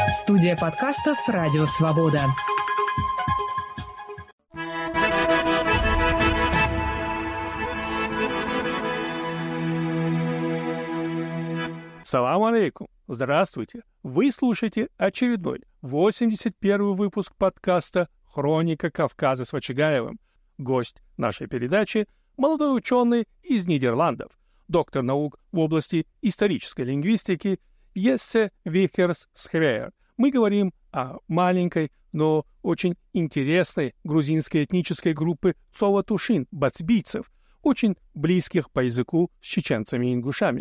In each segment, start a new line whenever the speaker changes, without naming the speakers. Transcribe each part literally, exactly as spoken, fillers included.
Студия подкастов «Радио Свобода».
Салам алейкум! Здравствуйте! Вы слушаете очередной восемьдесят первый выпуск подкаста «Хроника Кавказа» с Вачигаевым. Гость нашей передачи – молодой ученый из Нидерландов, доктор наук в области исторической лингвистики Йессе Вихерс-Схреер. Мы говорим о маленькой, но очень интересной грузинской этнической группы цова-тушин, бацбийцев, очень близких по языку с чеченцами и ингушами.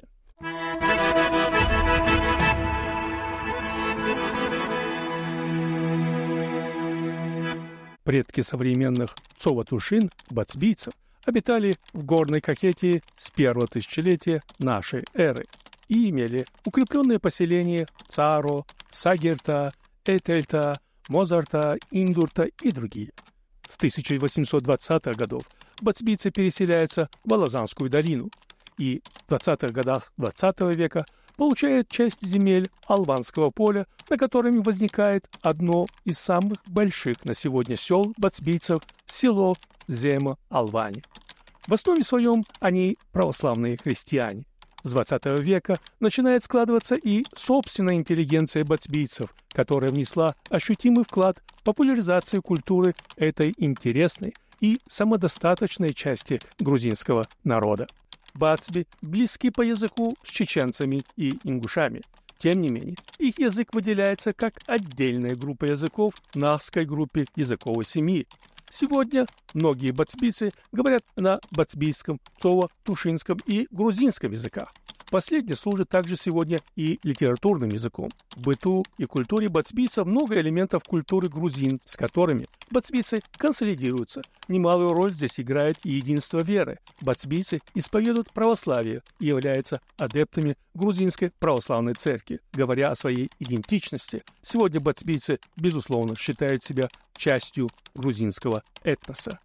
Предки современных цова-тушин, бацбийцев, обитали в Горной Кахетии с первого тысячелетия нашей эры и имели укрепленные поселения Царо, Сагерта, Этельта, Мозарта, Индурта и другие. С тысяча восемьсот двадцатых годов бацбийцы переселяются в Алазанскую долину и в двадцатых годах двадцатого века получают часть земель Албанского поля, на котором возникает одно из самых больших на сегодня сел бацбийцев – село Зема-Алвани. В основе своем они православные христиане. С двадцатого века начинает складываться и собственная интеллигенция бацбийцев, которая внесла ощутимый вклад в популяризацию культуры этой интересной и самодостаточной части грузинского народа. Бацби близки по языку с чеченцами и ингушами. Тем не менее, их язык выделяется как отдельная группа языков в нахской группе языковой семьи. Сегодня многие бацбийцы говорят на бацбийском, цово-тушинском и грузинском языках. Последний служит также сегодня и литературным языком. В быту и культуре бацбийцев много элементов культуры грузин, с которыми бацбийцы консолидируются. Немалую роль здесь играет и единство веры. Бацбийцы исповедуют православие и являются адептами грузинской православной церкви. Говоря о своей идентичности, сегодня бацбийцы, безусловно, считают себя частью грузинского этноса.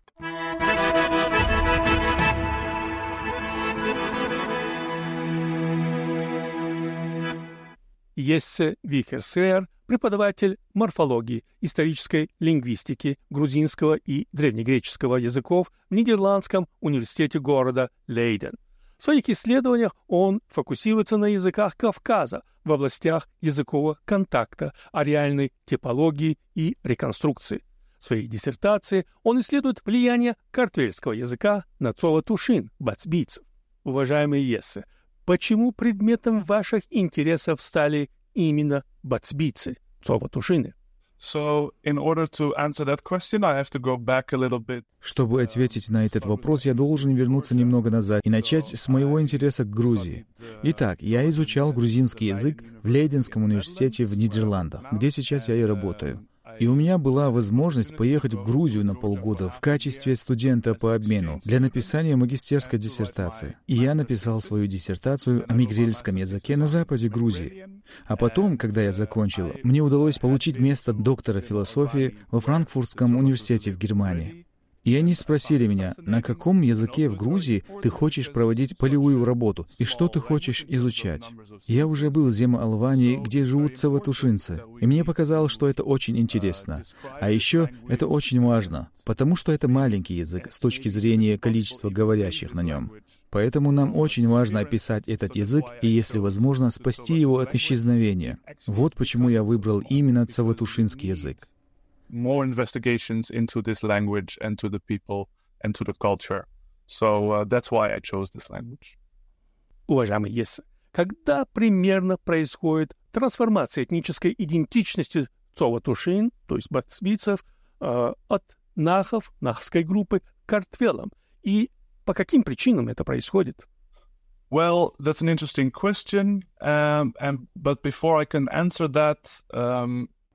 Йессе Вихерс-Схреер – преподаватель морфологии, исторической лингвистики, грузинского и древнегреческого языков в Нидерландском университете города Лейден. В своих исследованиях он фокусируется на языках Кавказа в областях языкового контакта, ареальной типологии и реконструкции. В своей диссертации он исследует влияние картвельского языка на цова-тушин, бацбийцев. Уважаемый Йессе, почему предметом ваших интересов стали именно бацбийцы, цова-тушины?
So, in order to answer that question, I have to go back a little bit.
Чтобы ответить на этот вопрос, я должен вернуться немного назад и начать с моего интереса к Грузии. Итак, я изучал грузинский язык в Лейденском университете в Нидерландах, где сейчас я и работаю. И у меня была возможность поехать в Грузию на полгода в качестве студента по обмену для написания магистерской диссертации. И я написал свою диссертацию о мигрельском языке на западе Грузии. А потом, когда я закончил, мне удалось получить место доктора философии во Франкфуртском университете в Германии. И они спросили меня, на каком языке в Грузии ты хочешь проводить полевую работу и что ты хочешь изучать. Я уже был в Зема-Алвании, где живут цова-тушинцы, и мне показалось, что это очень интересно. А еще это очень важно, потому что это маленький язык с точки зрения количества говорящих на нем. Поэтому нам очень важно описать этот язык и, если возможно, спасти его от исчезновения. Вот почему я выбрал именно цова-тушинский язык.
More investigations into this language and to the people and to the culture. So uh, that's why I chose this language.
Уважаемый Йессе, когда примерно происходит трансформация этнической идентичности цова-тушин, то есть бацбийцев, э, от нахов, нахской группы, к картвелам? И по каким причинам это происходит?
Well, that's an interesting question. Um, and, but before I can answer that... Um,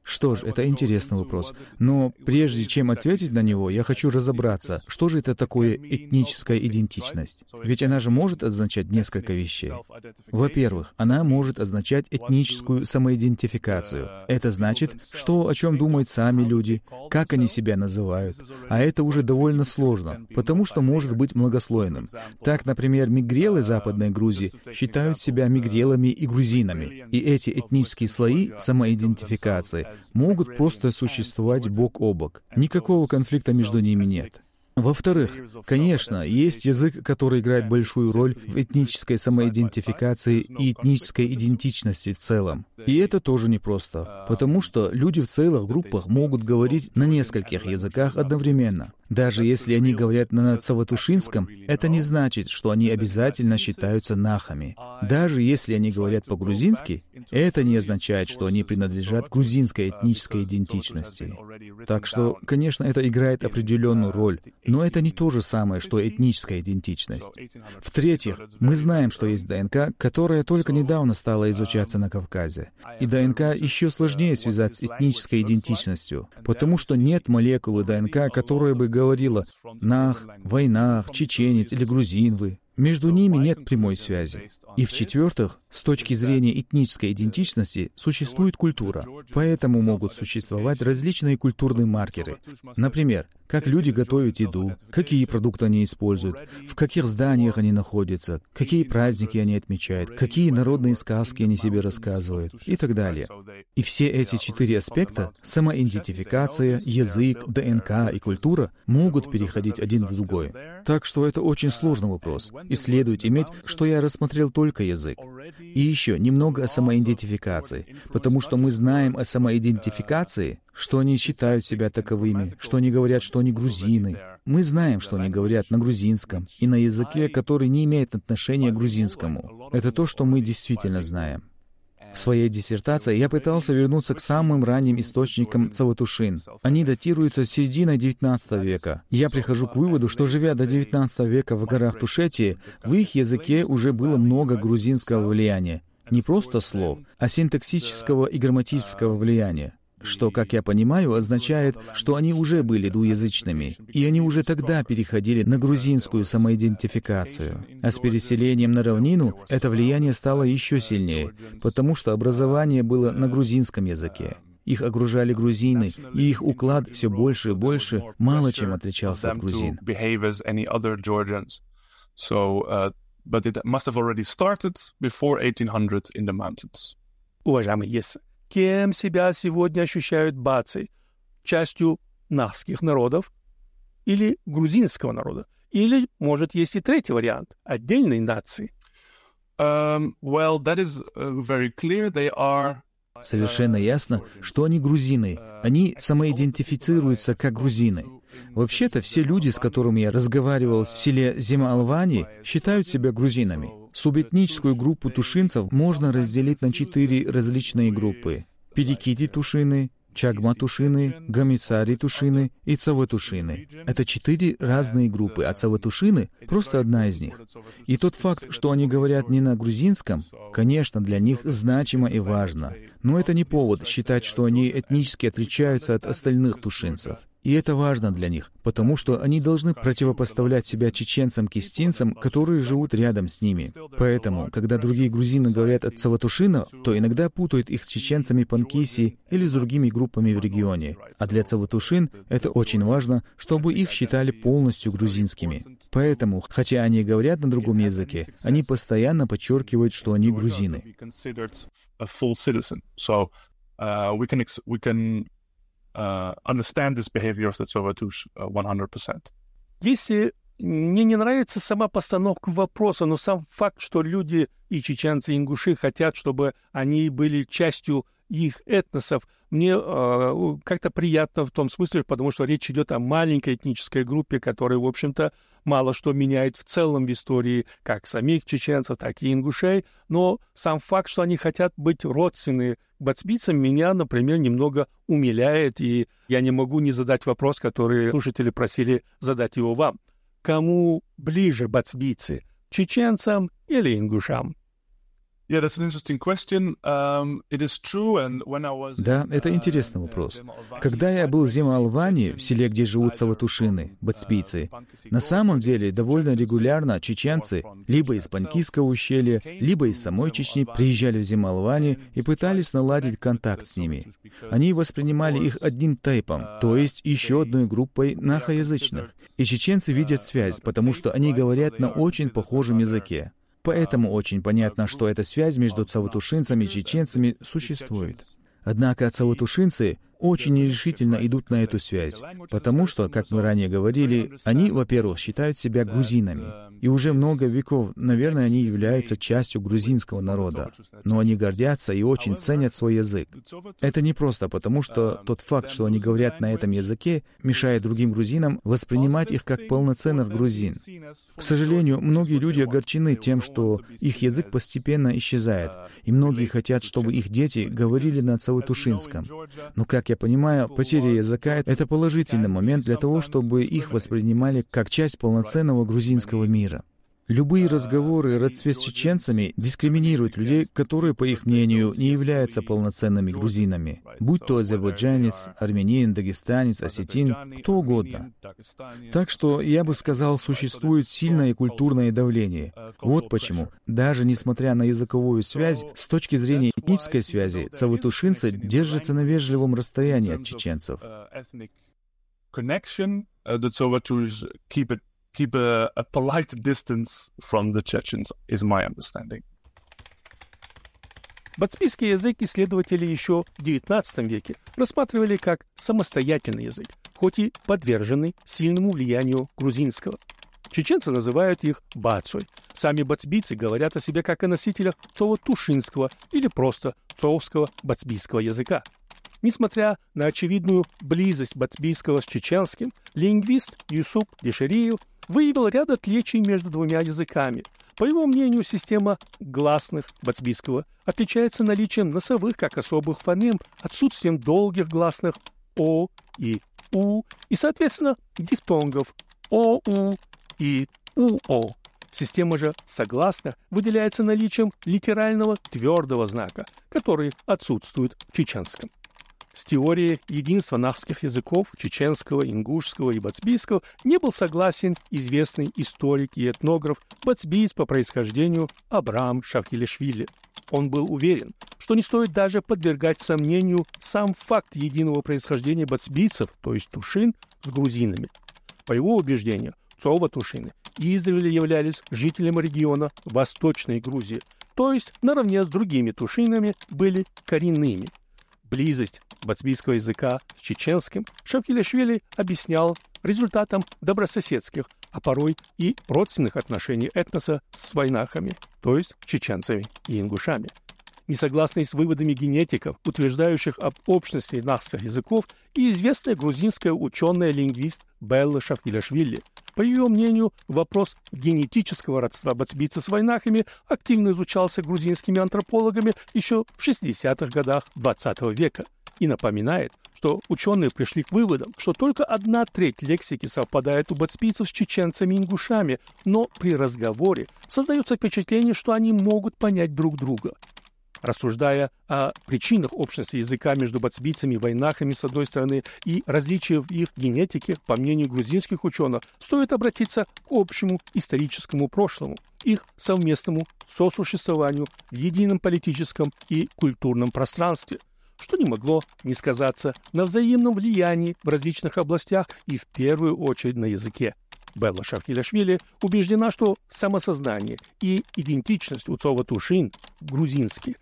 Что ж, это интересный вопрос. Но прежде чем ответить на него, я хочу разобраться, что же это такое этническая идентичность. Ведь она же может означать несколько вещей. Во-первых, она может означать этническую самоидентификацию. Это значит, что о чем думают сами люди, как они себя называют. А это уже довольно сложно, потому что может быть многослойным. Так, например, мигрелы Западной Грузии считают себя мигрелами и грузинами. И эти этнические слои самоидентификации могут просто существовать бок о бок. Никакого конфликта между ними нет. Во-вторых, конечно, есть язык, который играет большую роль в этнической самоидентификации и этнической идентичности в целом. И это тоже непросто, потому что люди в целых группах могут говорить на нескольких языках одновременно. Даже если они говорят на цаватушинском, это не значит, что они обязательно считаются нахами. Даже если они говорят по-грузински, это не означает, что они принадлежат грузинской этнической идентичности. Так что, конечно, это играет определенную роль, но это не то же самое, что этническая идентичность. В-третьих, мы знаем, что есть ДНК, которая только недавно стала изучаться на Кавказе. И ДНК еще сложнее связать с этнической идентичностью, потому что нет молекулы ДНК, которая бы говорила «нах», «войнах», «чеченец» или «грузин вы». Между ними нет прямой связи. И в-четвертых, с точки зрения этнической идентичности существует культура, поэтому могут существовать различные культурные маркеры. Например, как люди готовят еду, какие продукты они используют, в каких зданиях они находятся, какие праздники они отмечают, какие народные сказки они себе рассказывают и так далее. И все эти четыре аспекта — самоидентификация, язык, ДНК и культура — могут переходить один в другой. Так что это очень сложный вопрос. И следует иметь, что я рассмотрел только язык. И еще немного о самоидентификации, потому что мы знаем о самоидентификации, что они считают себя таковыми, что они говорят, что они грузины. Мы знаем, что они говорят на грузинском и на языке, который не имеет отношения к грузинскому. Это то, что мы действительно знаем. В своей диссертации я пытался вернуться к самым ранним источникам цаватушин. Они датируются серединой девятнадцатого века. Я прихожу к выводу, что, живя до девятнадцатого века в горах Тушетии, в их языке уже было много грузинского влияния. Не просто слов, а синтаксического и грамматического влияния. Что, как я понимаю, означает, что они уже были двуязычными, и они уже тогда переходили на грузинскую самоидентификацию. А с переселением на равнину это влияние стало еще сильнее, потому что образование было на грузинском языке. Их окружали грузины, и их уклад все больше и больше мало чем отличался от грузин.
Уважаемый Ессе, кем себя сегодня ощущают бацы? Частью нахских народов или грузинского народа? Или, может, есть и третий вариант — отдельной нации?
Um, well, that is uh, very clear. They are...
Совершенно ясно, что они грузины. Они самоидентифицируются как грузины. Вообще-то все люди, с которыми я разговаривал в селе Зима-Алвани, считают себя грузинами. Субэтническую группу тушинцев можно разделить на четыре различные группы: Перекити-тушины, Чагма-тушины, Гамицари-тушины и Цаватушины. Это четыре разные группы, а Цаватушины — просто одна из них. И тот факт, что они говорят не на грузинском, конечно, для них значимо и важно. Но это не повод считать, что они этнически отличаются от остальных тушинцев. И это важно для них, потому что они должны противопоставлять себя чеченцам-кистинцам, которые живут рядом с ними. Поэтому, когда другие грузины говорят о Цаватушинах, то иногда путают их с чеченцами Панкиси или с другими группами в регионе. А для Цаватушин это очень важно, чтобы их считали полностью грузинскими. Поэтому, хотя они говорят на другом языке, они постоянно подчеркивают, что они грузины.
Uh, understand this behavior of the Tsavatush uh, one hundred percent.
Если мне не нравится сама постановка вопроса, но сам факт, что люди и чеченцы, и ингуши хотят, чтобы они были частью их этносов, мне э, как-то приятно в том смысле, потому что речь идет о маленькой этнической группе, которая, в общем-то, мало что меняет в целом в истории как самих чеченцев, так и ингушей, но сам факт, что они хотят быть родственны бацбийцам, меня, например, немного умиляет, и я не могу не задать вопрос, который слушатели просили задать его вам. Кому ближе бацбийцы, чеченцам или ингушам?
Yeah, that's an interesting question. Um, it is true, and when I was
Да, это интересный вопрос. Когда я был в Зема-Алване, в селе, где живут саватушины, бацбийцы, на самом деле довольно регулярно чеченцы либо из Панкийского ущелья, либо из самой Чечни приезжали в Зема-Алване и пытались наладить контакт с ними. Они воспринимали их одним тайпом, то есть еще одной группой нахоязычных. И чеченцы видят связь, потому что они говорят на очень похожем языке. Поэтому очень понятно, что эта связь между цаватушинцами и чеченцами существует. Однако цаватушинцы очень нерешительно идут на эту связь, потому что, как мы ранее говорили, они, во-первых, считают себя грузинами, и уже много веков, наверное, они являются частью грузинского народа, но они гордятся и очень ценят свой язык. Это не просто потому, что тот факт, что они говорят на этом языке, мешает другим грузинам воспринимать их как полноценных грузин. К сожалению, многие люди огорчены тем, что их язык постепенно исчезает, и многие хотят, чтобы их дети говорили на цаватушинском. Но, как я понимаю, потеря языка — это положительный момент для того, чтобы их воспринимали как часть полноценного грузинского мира. Любые разговоры родстве с чеченцами дискриминируют людей, которые, по их мнению, не являются полноценными грузинами, будь то азербайджанец, армянин, дагестанец, осетин, кто угодно. Так что, я бы сказал, существует сильное культурное давление. Вот почему, даже несмотря на языковую связь, с точки зрения этнической связи, цаватушинцы держатся на вежливом расстоянии от чеченцев.
Keep a, a polite distance from the Chechens, is my understanding.
Бацбийский язык исследователи еще в девятнадцатом веке рассматривали как самостоятельный язык, хоть и подверженный сильному влиянию грузинского. Чеченцы называют их бацой. Сами бацбийцы говорят о себе как о носителях цово-тушинского или просто цовского бацбийского языка. Несмотря на очевидную близость бацбийского с чеченским, лингвист Юсуп Дешериев выявил ряд отличий между двумя языками. По его мнению, система гласных бацбийского отличается наличием носовых как особых фонем, отсутствием долгих гласных «о» и «у» и, соответственно, дифтонгов «о-у» и «у-о». Система же согласных выделяется наличием литерального твердого знака, который отсутствует в чеченском. С теорией единства нахских языков, чеченского, ингушского и бацбийского, не был согласен известный историк и этнограф, бацбиец по происхождению Абрам Шавхилишвили. Он был уверен, что не стоит даже подвергать сомнению сам факт единого происхождения бацбийцев, то есть тушин, с грузинами. По его убеждению, цова-тушины издревле являлись жителями региона Восточной Грузии, то есть наравне с другими тушинами были коренными. Близость бацбийского языка с чеченским Шавхилишвили объяснял результатом добрососедских, а порой и родственных отношений этноса с вайнахами, то есть чеченцами и ингушами. Несогласный с выводами генетиков, утверждающих об общности нахских языков, и известная грузинская ученая-лингвист Белла Шавхилишвили. По ее мнению, вопрос генетического родства бацбийца с вайнахами активно изучался грузинскими антропологами еще в шестидесятых годах двадцатого века и напоминает, что ученые пришли к выводам, что только одна треть лексики совпадает у бацбийцев с чеченцами и ингушами, но при разговоре создается впечатление, что они могут понять друг друга. Рассуждая о причинах общности языка между бацбийцами и вайнахами с одной стороны и различиях в их генетике, по мнению грузинских ученых, стоит обратиться к общему историческому прошлому, их совместному сосуществованию в едином политическом и культурном пространстве, что не могло не сказаться на взаимном влиянии в различных областях и в первую очередь на языке. Белла Шавхилишвили убеждена, что самосознание и идентичность у цова-тушин грузинских.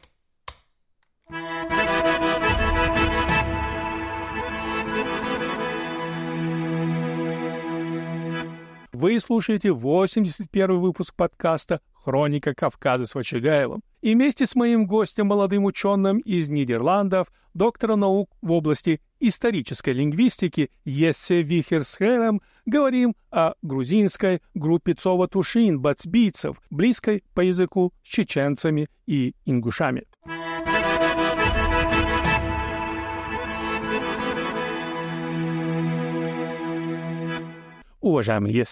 Вы слушаете восемьдесят первый выпуск подкаста «Хроника Кавказа» с Вачагаевым. И вместе с моим гостем, молодым ученым из Нидерландов, доктором наук в области исторической лингвистики Ессе Вихерсхером, говорим о грузинской группе цова-тушин, бацбийцев, близкой по языку с чеченцами и ингушами. Уважаемый Ессе,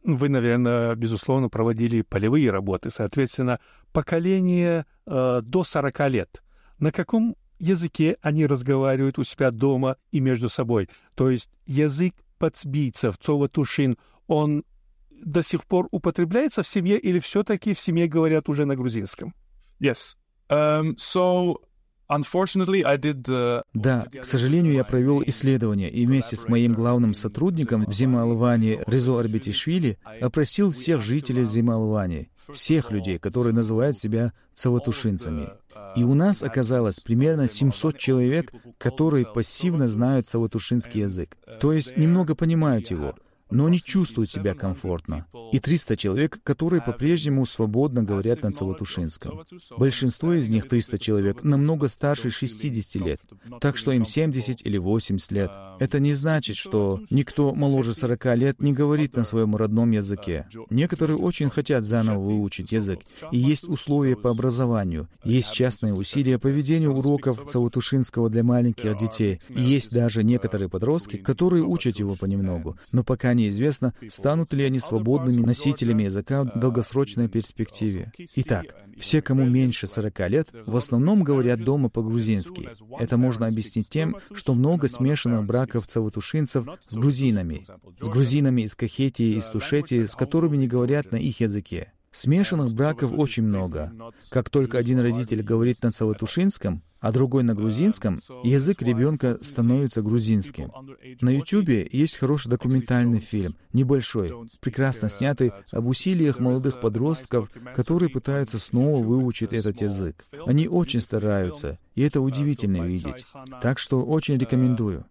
Вы, наверное, безусловно, проводили полевые работы, соответственно, поколение э, до сорока лет. На каком языке они разговаривают у себя дома и между собой? То есть язык бацбийцев, цоватушин, он до сих пор употребляется в семье или все-таки в семье говорят уже на грузинском?
Yes. Um, so... Unfortunately, I did, uh,
Да, к сожалению, я провел исследование и вместе с моим главным сотрудником в Зема-Алвании Резо Арбетишвили опросил всех жителей Зема-Алвании, всех людей, которые называют себя цаватушинцами. И у нас оказалось примерно семьсот человек, которые пассивно знают цаватушинский язык, то есть немного понимают его, но не чувствуют себя комфортно. И триста человек, которые по-прежнему свободно говорят на цаватушинском. Большинство из них, триста человек, намного старше шестидесяти лет, так что им семьдесят или восемьдесят лет. Это не значит, что никто моложе сорока лет не говорит на своем родном языке. Некоторые очень хотят заново выучить язык, и есть условия по образованию, есть частные усилия по ведению уроков цаватушинского для маленьких детей, и есть даже некоторые подростки, которые учат его понемногу, но пока не неизвестно, станут ли они свободными носителями языка в долгосрочной перспективе. Итак, все, кому меньше сорока лет, в основном говорят дома по-грузински. Это можно объяснить тем, что много смешанных браков цаватушинцев с грузинами, с грузинами из Кахетии и из Тушетии, с которыми не говорят на их языке. Смешанных браков очень много. Как только один родитель говорит на цаватушинском, а другой на грузинском, язык ребенка становится грузинским. На Ютубе есть хороший документальный фильм, небольшой, прекрасно снятый, об усилиях молодых подростков, которые пытаются снова выучить этот язык. Они очень стараются, и это удивительно видеть. Так что очень рекомендую.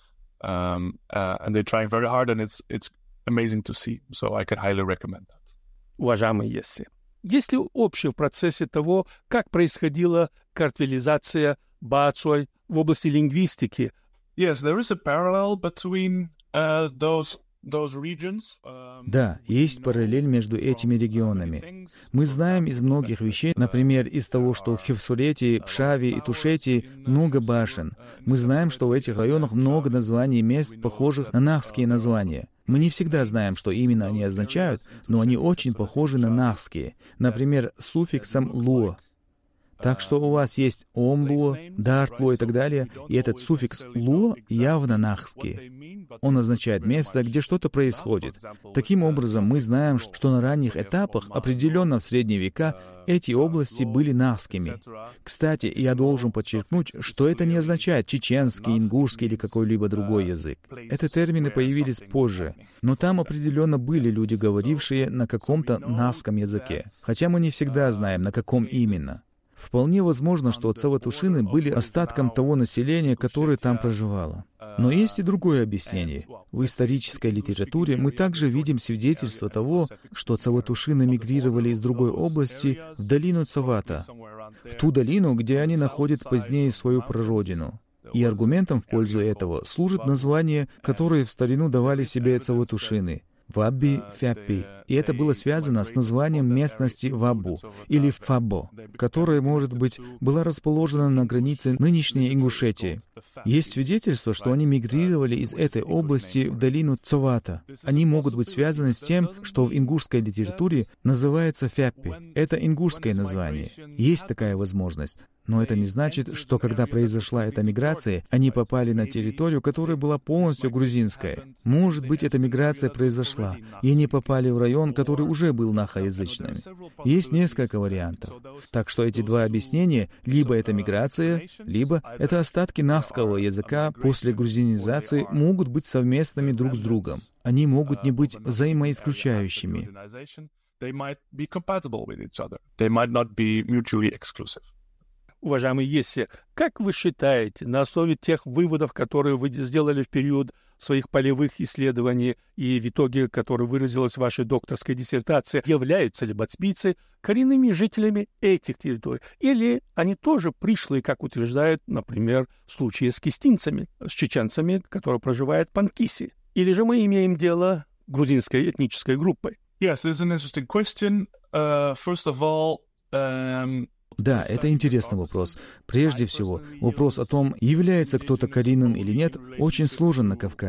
Уважаемый Есси, есть ли общее в процессе того, как происходила картвелизация бацой в области лингвистики?
Yes, there is a parallel between uh, those those regions. Um,
Да, есть параллель между этими регионами. Мы знаем из многих вещей, например, из того, что в Хевсурети, Пшаве и Тушети много башен. Мы знаем, что в этих районах много названий мест, похожих на нахские названия. Мы не всегда знаем, что именно они означают, но они очень похожи на нахские, например, с суффиксом «луо». Так что у вас есть омлуо, дартлуо и так далее, и этот суффикс «луо» явно нахский. Он означает место, где что-то происходит. Таким образом, мы знаем, что на ранних этапах, определенно в средние века, эти области были нахскими. Кстати, я должен подчеркнуть, что это не означает чеченский, ингушский или какой-либо другой язык. Эти термины появились позже, но там определенно были люди, говорившие на каком-то нахском языке, хотя мы не всегда знаем, на каком именно. Вполне возможно, что цаватушины были остатком того населения, которое там проживало. Но есть и другое объяснение. В исторической литературе мы также видим свидетельство того, что цаватушины мигрировали из другой области в долину Цавата, в ту долину, где они находят позднее свою прародину. И аргументом в пользу этого служит название, которое в старину давали себе цаватушины — Вабби Фяппи. И это было связано с названием местности Ваббу или Фабо, которая, может быть, была расположена на границе нынешней Ингушетии. Есть свидетельство, что они мигрировали из этой области в долину Цавата. Они могут быть связаны с тем, что в ингушской литературе называется Фяппи. Это ингушское название. Есть такая возможность. Но это не значит, что когда произошла эта миграция, они попали на территорию, которая была полностью грузинская. Может быть, эта миграция произошла, и они попали в район, который уже был нахоязычным. Есть несколько вариантов. Так что эти два объяснения — либо это миграция, либо это остатки нахского языка после грузинизации — могут быть совместными друг с другом. Они могут не быть взаимоисключающими.
Уважаемый Есси, как вы считаете, на основе тех выводов, которые вы сделали в период своих полевых исследований и в итоге, которое выразилось в вашей докторской диссертации, являются ли бацбийцы коренными жителями этих территорий? Или они тоже пришлые, как утверждают, например, в случае с кистинцами, с чеченцами, которые проживают в Панкиси? Или же мы имеем дело с грузинской этнической группой?
Yes, this is an interesting question. Uh, first of all, um...
Да, это интересный вопрос. Прежде всего, вопрос о том, является кто-то коренным или нет, очень сложен на Кавказе.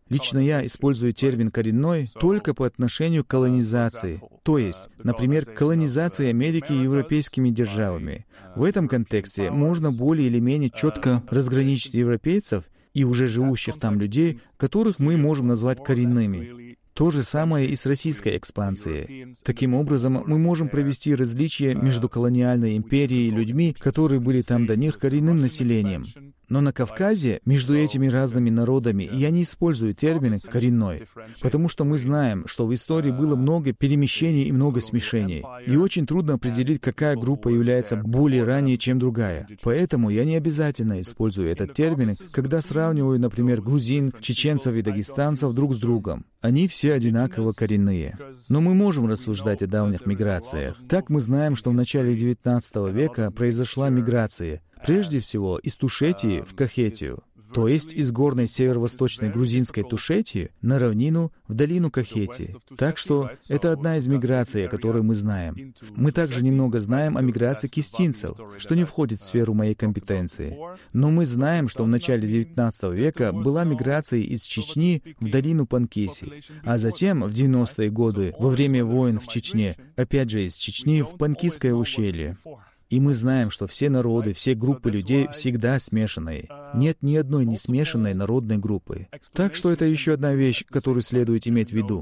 Лично я использую термин «коренной» только по отношению к колонизации, то есть, например, к колонизации Америки европейскими державами. В этом контексте можно более или менее четко разграничить европейцев и уже живущих там людей, которых мы можем назвать коренными. То же самое и с российской экспансией. Таким образом, мы можем провести различия между колониальной империей и людьми, которые были там до них, коренным населением. Но на Кавказе, между этими разными народами, я не использую термины «коренной», потому что мы знаем, что в истории было много перемещений и много смешений, и очень трудно определить, какая группа является более ранее, чем другая. Поэтому я не обязательно использую этот термин, когда сравниваю, например, грузин, чеченцев и дагестанцев друг с другом. Они все одинаково коренные. Но мы можем рассуждать о давних миграциях. Так мы знаем, что в начале девятнадцатого века произошла миграция, прежде всего из Тушетии в Кахетию, то есть из горной северо-восточной грузинской Тушетии на равнину в долину Кахетии. Так что это одна из миграций, о которой мы знаем. Мы также немного знаем о миграции кистинцев, что не входит в сферу моей компетенции. Но мы знаем, что в начале девятнадцатого века была миграция из Чечни в долину Панкиси, а затем в девяностые годы, во время войн в Чечне, опять же из Чечни в Панкисское ущелье. И мы знаем, что все народы, все группы людей всегда смешанные. Нет ни одной не смешанной народной группы. Так что это еще одна вещь, которую следует иметь в виду.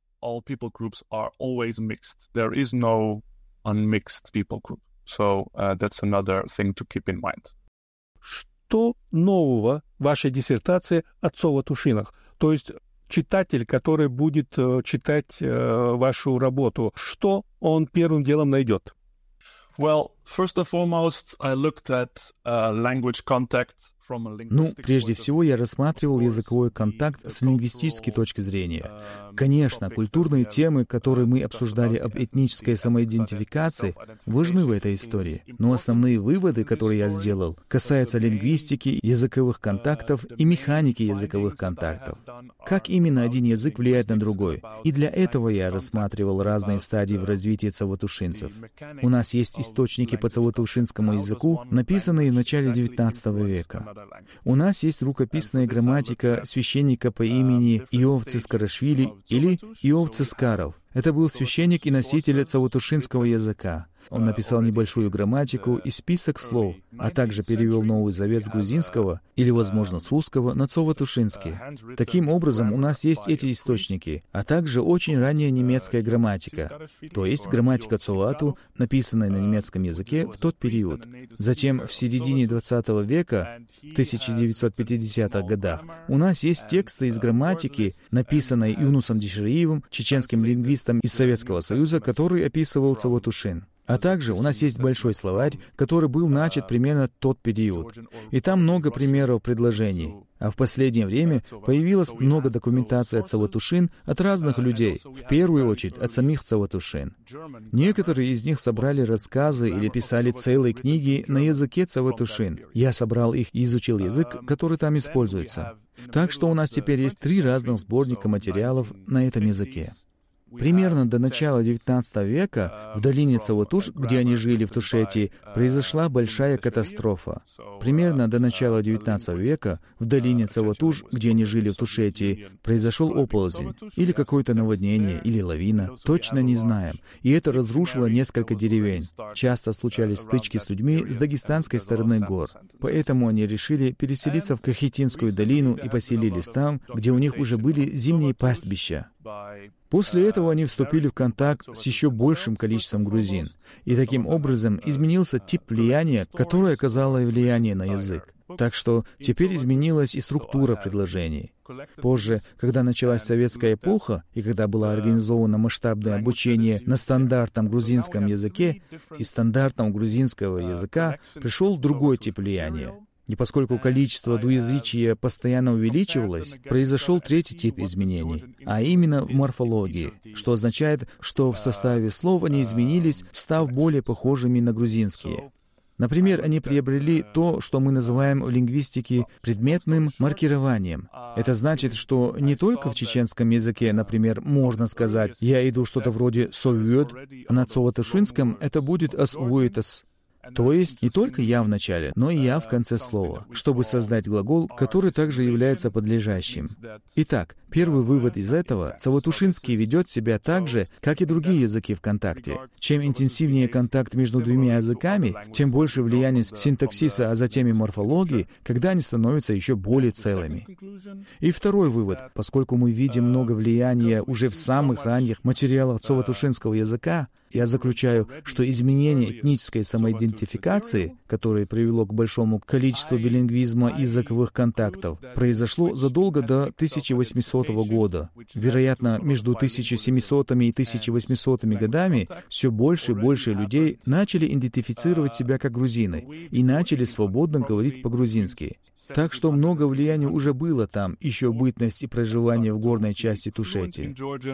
Что нового в вашей диссертации о Цова-Тушинах? То есть читатель, который будет читать э, вашу работу, что он первым делом найдет?
Well, first and foremost, I looked at uh, language contact from a linguistic
Ну, прежде всего, я рассматривал языковой контакт с лингвистической точки зрения. Конечно, культурные темы, которые мы обсуждали об этнической самоидентификации, важны в этой истории. Но основные выводы, которые я сделал, касаются лингвистики, языковых контактов и механики языковых контактов. Как именно один язык влияет на другой. И для этого я рассматривал разные стадии в развитии цаватушинцев. У нас есть источники по цаватушинскому языку, написанные в начале девятнадцатого века. У нас есть рукописная грамматика священника по имени Иов Цискарашвили или Иов Цискаров. Это был священник и носитель цаватушинского языка. Он написал небольшую грамматику и список слов, а также перевел Новый Завет с грузинского или, возможно, с русского на цаватушинский. Таким образом, у нас есть эти источники, а также очень ранняя немецкая грамматика, то есть грамматика Цовату, написанная на немецком языке в тот период. Затем, в середине двадцатого века, в тысяча девятьсот пятидесятых годах, у нас есть тексты из грамматики, написанной Юнусом Дишириевым, чеченским лингвистом из Советского Союза, который описывал Цаватушин. А также у нас есть большой словарь, который был начат примерно в тот период. И там много примеров предложений. А в последнее время появилось много документации от цаватушин от разных людей, в первую очередь от самих цаватушин. Некоторые из них собрали рассказы или писали целые книги на языке цаватушин. Я собрал их и изучил язык, который там используется. Так что у нас теперь есть три разных сборника материалов на этом языке. Примерно до начала девятнадцатого века в долине Цаватуш, где они жили в Тушетии, произошла большая катастрофа. Примерно до начала девятнадцатого века в долине Цаватуш, где они жили в Тушетии, произошел оползень, или какое-то наводнение, или лавина, точно не знаем. И это разрушило несколько деревень. Часто случались стычки с людьми с дагестанской стороны гор. Поэтому они решили переселиться в Кахетинскую долину и поселились там, где у них уже были зимние пастбища. После этого они вступили в контакт с еще большим количеством грузин, и таким образом изменился тип влияния, которое оказало влияние на язык. Так что теперь изменилась и структура предложений. Позже, когда началась советская эпоха, и когда было организовано масштабное обучение на стандартном грузинском языке, из стандартного грузинского языка пришел другой тип влияния. И поскольку количество двуязычия постоянно увеличивалось, произошел третий тип изменений, а именно в морфологии, что означает, что в составе слов они изменились, став более похожими на грузинские. Например, они приобрели то, что мы называем в лингвистике предметным маркированием. Это значит, что не только в чеченском языке, например, можно сказать «я иду что-то вроде «совьёд», а на цаватушинском это будет «ас-уэтас». То есть не только «я» в начале, но и «я» в конце слова, чтобы создать глагол, который также является подлежащим. Итак, первый вывод из этого — цаватушинский ведет себя так же, как и другие языки в контакте. Чем интенсивнее контакт между двумя языками, тем больше влияние синтаксиса, а затем и морфологии, когда они становятся еще более целыми. И второй вывод. Поскольку мы видим много влияния уже в самых ранних материалах цаватушинского языка, я заключаю, что изменение этнической самоидентификации, которое привело к большому количеству билингвизма и языковых контактов, произошло задолго до тысяча восьмисотого года. Вероятно, между тысяча семисотыми и тысяча восьмисотыми годами все больше и больше людей начали идентифицировать себя как грузины и начали свободно говорить по-грузински. Так что много влияния уже было там, еще в бытность и проживание в горной части Тушети.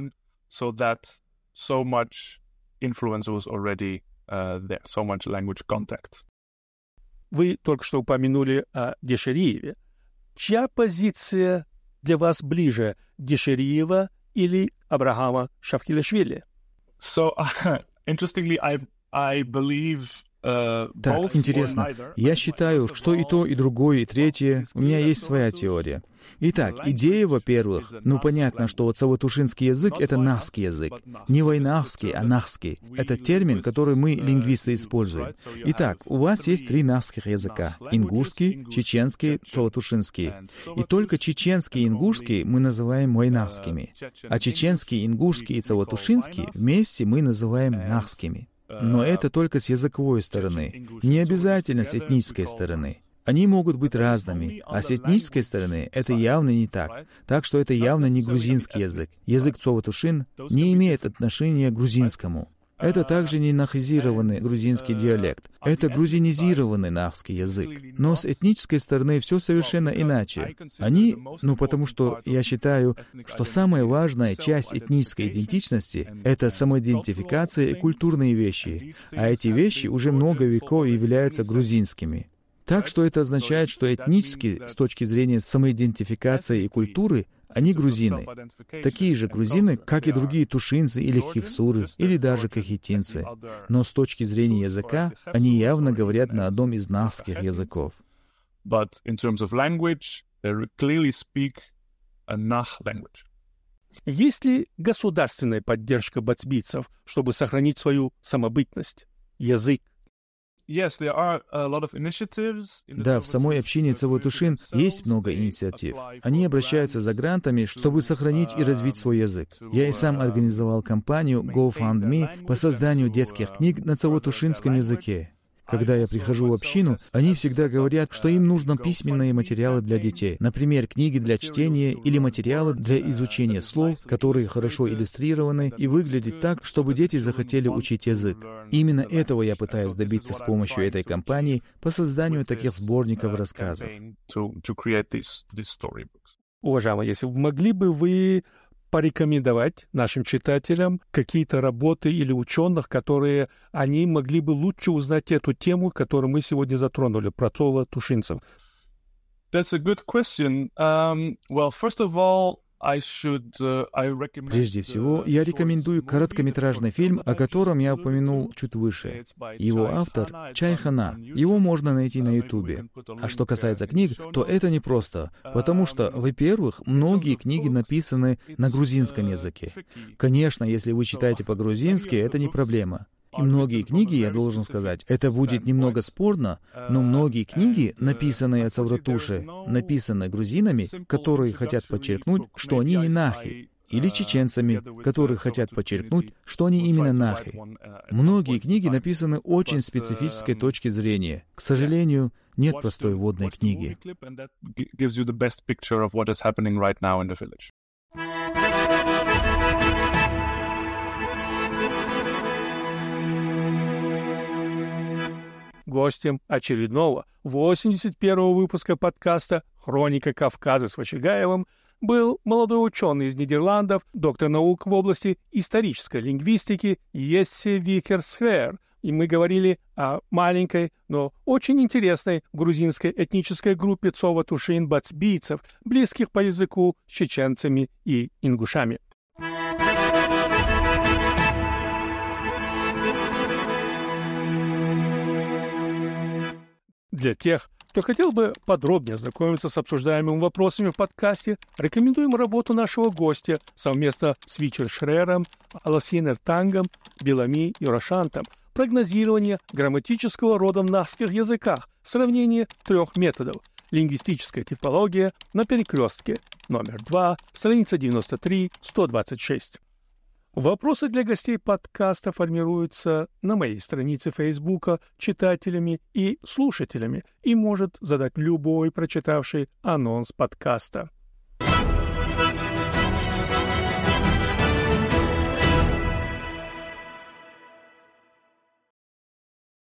Influence was already uh, there, so much language contact.
Вы только что упомянули о Дешериеве. Чья позиция для вас ближе, Дешериева или Абрахама Шавкилашвили?
So, uh, interestingly, I I believe.
Так, интересно. Я считаю, что и то, и другое, и третье. У меня есть своя теория. Итак, идея, во-первых, ну понятно, что цаватушинский язык — это нахский язык. Не вайнахский, а нахский. Это термин, который мы, лингвисты, используем. Итак, у вас есть три нахских языка — ингушский, чеченский, цаватушинский. И только чеченский и ингушский мы называем вайнахскими. А чеченский, ингушский и цаватушинский вместе мы называем нахскими. Но это только с языковой стороны, не обязательно с этнической стороны. Они могут быть разными, а с этнической стороны это явно не так. Так что это явно не грузинский язык. Язык цаватушин не имеет отношения к грузинскому. Это также не нахизированный грузинский диалект. Это грузинизированный нахский язык. Но с этнической стороны все совершенно иначе. Они, ну потому что я считаю, что самая важная часть этнической идентичности — это самоидентификация и культурные вещи. А эти вещи уже много веков являются грузинскими. Так что это означает, что этнически, с точки зрения самоидентификации и культуры, они грузины. Такие же грузины, как и другие тушинцы или хивсуры, или даже кахетинцы. Но с точки зрения языка, они явно говорят на одном из нахских языков.
Есть ли государственная поддержка бацбийцев, чтобы сохранить свою самобытность, язык?
Да, в самой общине цаватушин есть много инициатив. Они обращаются за грантами, чтобы сохранить и развить свой язык. Я и сам организовал кампанию GoFundMe по созданию детских книг на цаватушинском языке. Когда я прихожу в общину, они всегда говорят, что им нужны письменные материалы для детей, например, книги для чтения или материалы для изучения слов, которые хорошо иллюстрированы и выглядят так, чтобы дети захотели учить язык. Именно этого я пытаюсь добиться с помощью этой кампании по созданию таких сборников рассказов.
Уважаемые, если вы могли бы вы порекомендовать нашим читателям какие-то работы или ученых, которые они могли бы лучше узнать эту тему, которую мы сегодня затронули, про цаватушинцев?
That's a good question. Um, well, first of all, I should, uh, I recommend,
Прежде всего, я рекомендую короткометражный фильм, о котором я упомянул чуть выше. Его автор — Чай Хана. Его можно найти на Ютубе. А что касается книг, то это непросто, потому что, во-первых, многие книги написаны на грузинском языке. Конечно, если вы читаете по-грузински, это не проблема. И многие книги, я должен сказать, это будет немного спорно, но многие книги, написанные о Цавратуше, написаны грузинами, которые хотят подчеркнуть, что они не нахи, или чеченцами, которые хотят подчеркнуть, что они именно нахи. Многие книги написаны очень специфической точки зрения. К сожалению, нет простой вводной книги.
Гостем очередного восемьдесят первого выпуска подкаста «Хроника Кавказа» с Вачигаевым был молодой ученый из Нидерландов, доктор наук в области исторической лингвистики Ессе Викерсхвер. И мы говорили о маленькой, но очень интересной грузинской этнической группе цаватушин-бацбийцев, близких по языку с чеченцами и ингушами. Для тех, кто хотел бы подробнее ознакомиться с обсуждаемыми вопросами в подкасте, рекомендуем работу нашего гостя совместно с Вичер Шрером, Аласинер Тангом, Белами и Рошантом. Прогнозирование грамматического рода в наских языках. Сравнение трех методов. Лингвистическая типология на перекрестке. Номер два, страница девяносто три сто двадцать шесть. Вопросы для гостей подкаста формируются на моей странице Фейсбука читателями и слушателями и может задать любой прочитавший анонс подкаста.